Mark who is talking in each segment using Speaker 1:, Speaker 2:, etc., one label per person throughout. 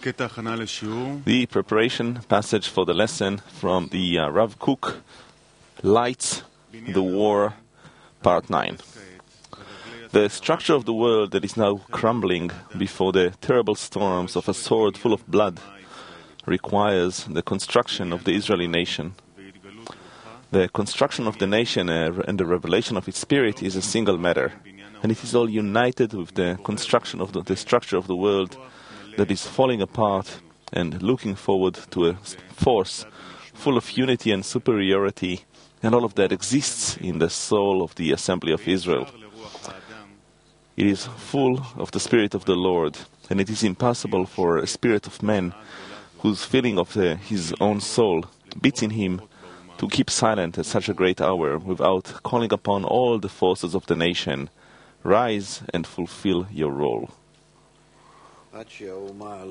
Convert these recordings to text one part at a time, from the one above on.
Speaker 1: The preparation passage for the lesson from the Rav Kook, Lights, the War, Part 9. The structure of the world that is now crumbling before the terrible storms of a sword full of blood requires the construction of the Israeli nation. The construction of the nation and the revelation of its spirit is a single matter, and it is all united with the construction of the structure of the world that is falling apart and looking forward to a force full of unity and superiority, and all of that exists in the soul of the Assembly of Israel. It is full of the Spirit of the Lord, and it is impossible for a spirit of man whose feeling of his own soul beats in him to keep silent at such a great hour without calling upon all the forces of the nation. Rise and fulfill your role.
Speaker 2: Until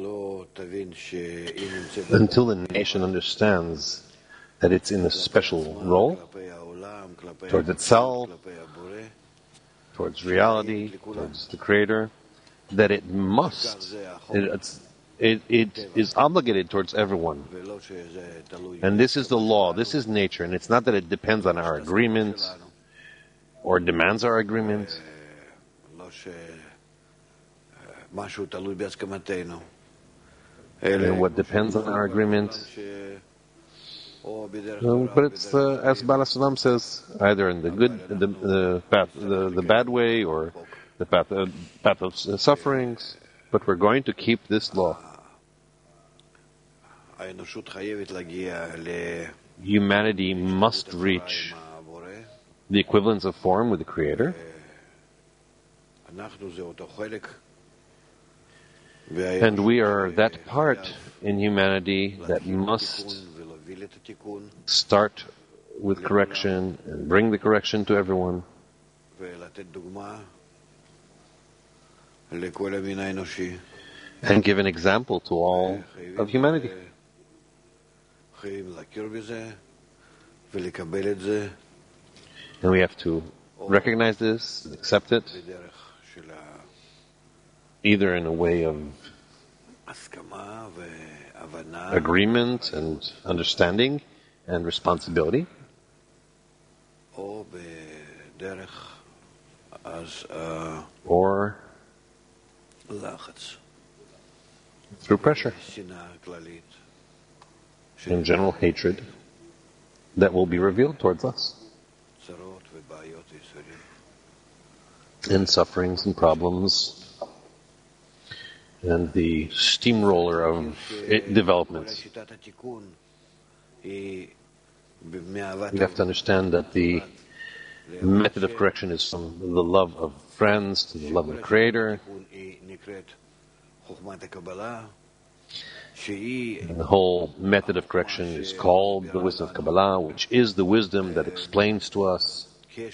Speaker 2: the nation understands that it's in a special role towards itself, towards reality, towards the Creator, that it must, it is obligated towards everyone. And this is the law, this is nature, and it's not that it depends on our agreement or demands our agreement. And what depends on our agreement. But it's, as Baal HaSulam says, either in the good, the path, the bad way, or the path of sufferings. But we're going to keep this law. Humanity must reach the equivalence of form with the Creator. And we are that part in humanity that must start with correction and bring the correction to everyone. And give an example to all of humanity. And we have to recognize this, accept it, either in a way of agreement and understanding and responsibility, or through pressure and general hatred that will be revealed towards us, and sufferings and problems and the steamroller of development. We have to understand that the method of correction is from the love of friends to the love of the Creator. And the whole method of correction is called the wisdom of Kabbalah, which is the wisdom that explains to us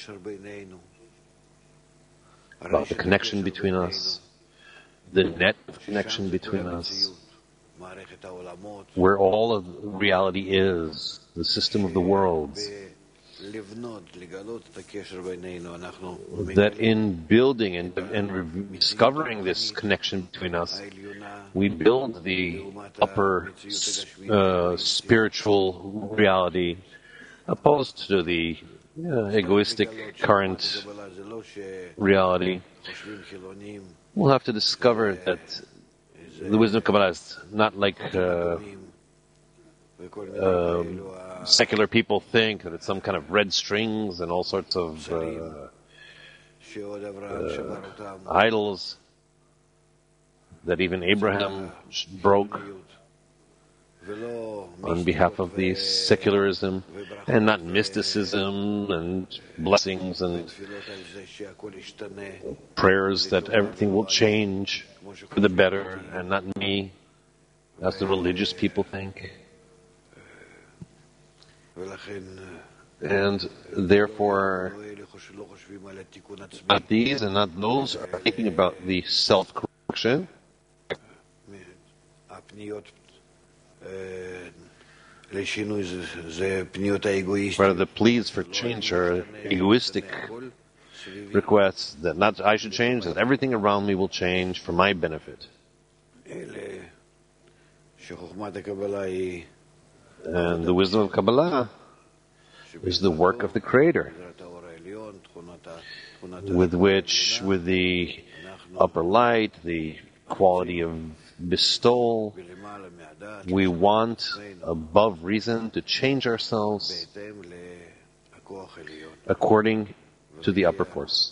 Speaker 2: about the connection between us, the net of connection between us, where all of reality is, the system of the worlds. That in building and discovering this connection between us, we build the upper spiritual reality, opposed to the egoistic current reality. We'll have to discover that the wisdom of Kabbalah is not like secular people think, that it's some kind of red strings and all sorts of idols that even Abraham broke on behalf of the secularism, and not mysticism and blessings and prayers that everything will change for the better and not me, as the religious people think. And therefore, not these and not those are thinking about the self-correction. Rather, the pleas for change are egoistic requests that not I should change, that everything around me will change for my benefit. And the wisdom of Kabbalah is the work of the Creator, with which, with the upper light, the quality of bestowal, we want, above reason, to change ourselves according to the upper force,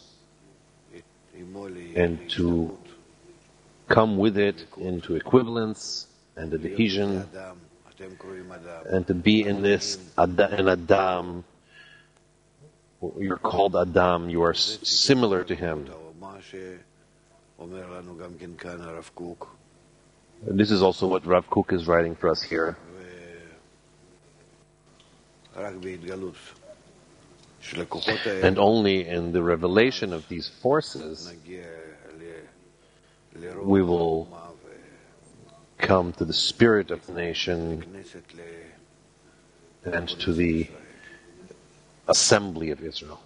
Speaker 2: and to come with it into equivalence and adhesion, and to be in this an Adam. You're called Adam, you are similar to him. And this is also what Rav Kook is writing for us here. And only in the revelation of these forces we will come to the spirit of the nation and to the assembly of Israel.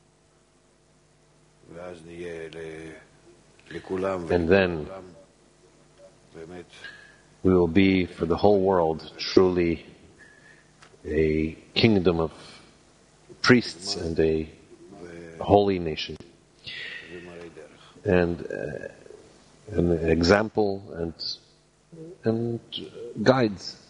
Speaker 2: And then we will be, for the whole world, truly a kingdom of priests and a holy nation. And an example and guides.